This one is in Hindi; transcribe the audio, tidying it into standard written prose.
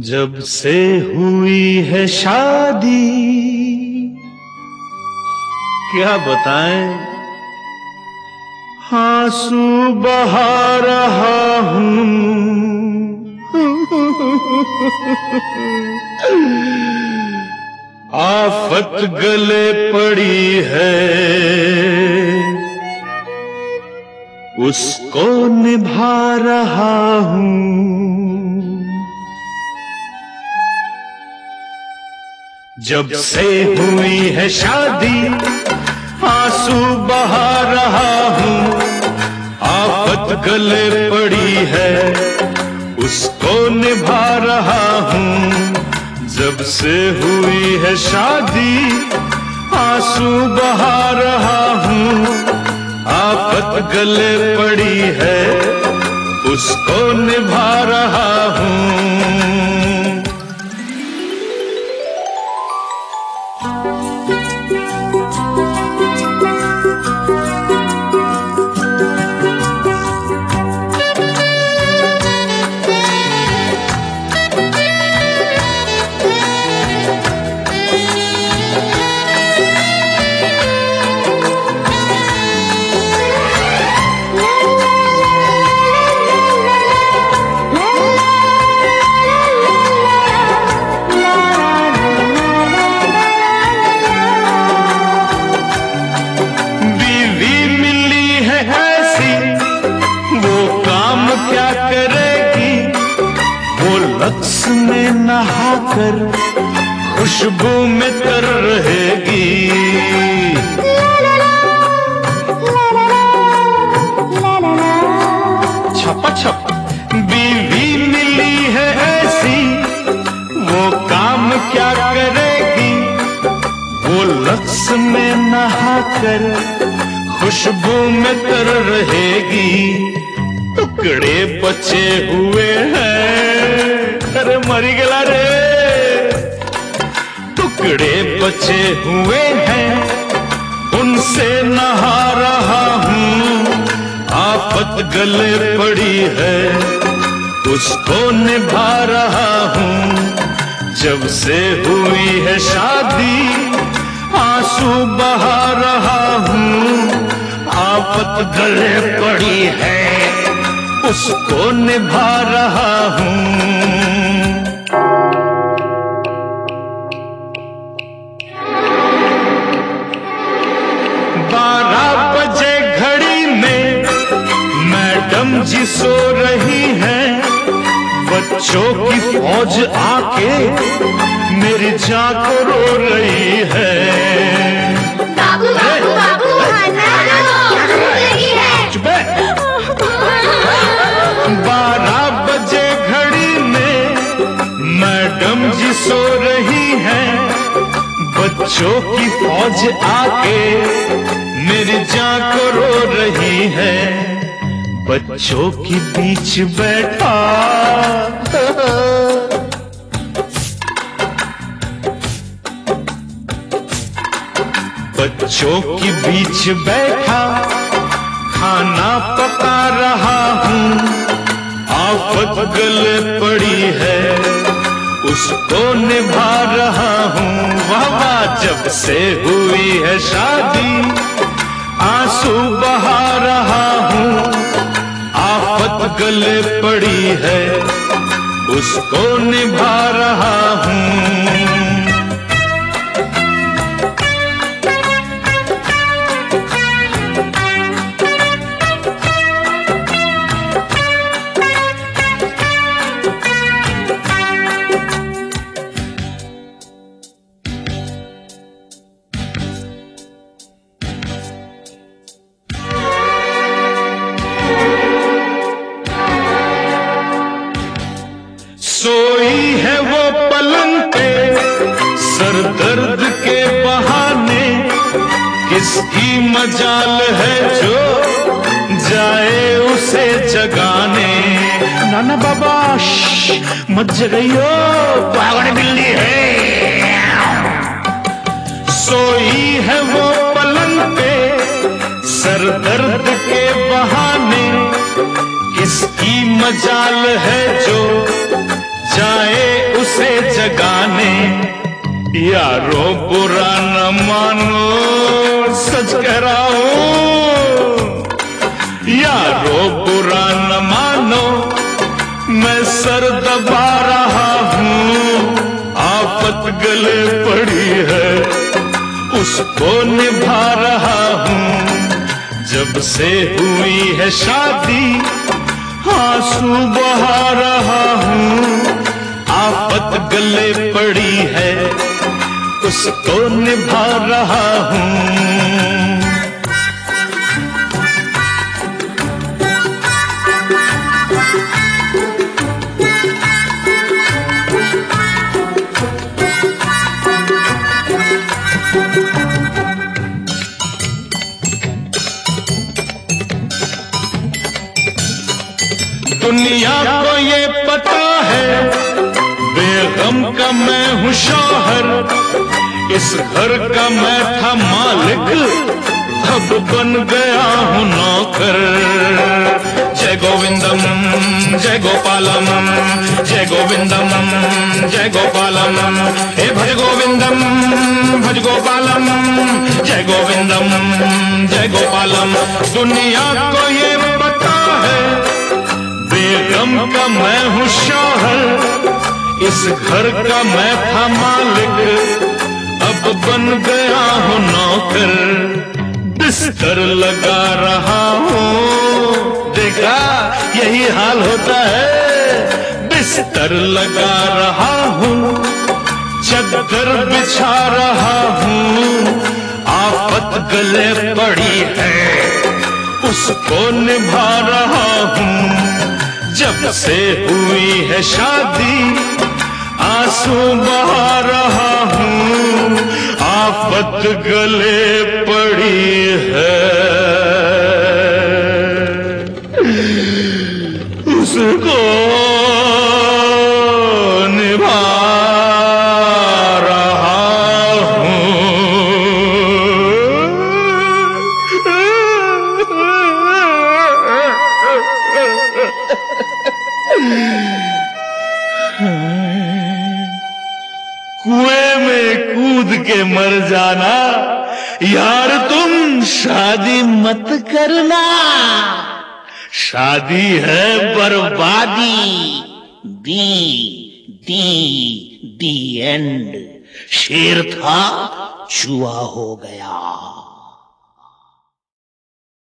जब से हुई है शादी क्या बताएं, आंसू बहा रहा हूँ। आफत गले पड़ी है, उसको निभा रहा हूँ। जब से हुई है शादी आंसू बहा रहा हूँ। आफत गले पड़ी है, उसको निभा रहा हूँ। जब से हुई है शादी आंसू बहा रहा हूँ। आफत गले पड़ी है, उसको निभा रहा हूँ। रक्स में नहाकर खुशबू में तर रहेगी। छप बीवी मिली है ऐसी, वो काम क्या करेगी। वो रक्स में नहाकर खुशबू में तर रहेगी। टुकड़े बचे हुए हैं, अरे मरी गला रे। टुकड़े बचे हुए हैं, उनसे नहा रहा हूँ। आफत गले पड़ी है, उसको निभा रहा हूँ। जब से हुई है शादी आंसू बहा रहा हूँ। आफत गले पड़ी है, उसको निभा रहा हूँ। 12 बजे घड़ी में मैडम जी सो रही हैं। बच्चों की फौज आके मेरी जान को रो रही है। बाबू बाबू बाबू लगी है। चुप है। 12 बजे घड़ी में मैडम जी सो रही हैं। बच्चों की फौज आके मेरी जान को रो रही है। बच्चों के बीच बैठा बच्चों के बीच बैठा खाना पका रहा हूँ। आफत गले पड़ी है, उसको निभा रहा हूँ। वाह जब से हुई है शादी आंसू बहा रहा हूँ। आफत गले पड़ी है, उसको निभा रहा हूँ। सोई है वो पलंग पे सर दर्द के बहाने। किसकी मजाल है जो जाए उसे जगाने। नाना बाबा मत जगाइयो, पागल बिल्ली है। सोई है वो पलंग पे सर दर्द के बहाने। किसकी मजाल है जो जाए उसे जगाने, यारो बुरा न मानो सच कह रहा हूं, यारो बुरा न मानो मैं सर दबा रहा हूं, आफत गले पड़ी है उसको निभा रहा हूं, जब से हुई है शादी आंसू बहा रहा हूं, आफत गले पड़ी है उसको निभा रहा हूं। दुनिया को ये पता है बेगम का मैं हूँ शौहर, इस घर का मैं था मालिक अब बन गया हूँ नौकर। जय गोविंदम जय गोपालम, जय गोविंदम जय गोपालम, हे भज गोविंदम भज गोपालम, जय गोविंदम जय गोपालम। दुनिया को ये पता है बेगम का मैं हूँ शौहर, इस घर का मैं था मालिक अब बन गया हूँ नौकर। बिस्तर लगा रहा हूँ, देखा यही हाल होता है, बिस्तर लगा रहा हूँ, चद्दर बिछा रहा हूँ, आफत गले पड़ी है उसको निभा रहा हूँ, जब से हुई है शादी आंसू बहा रहा हूँ, आफत गले पड़ी है उसको निभा रहा कुएं में कूद के मर जाना यार, तुम शादी मत करना, शादी है बर्बादी। The end. शेर था चूहा हो गया।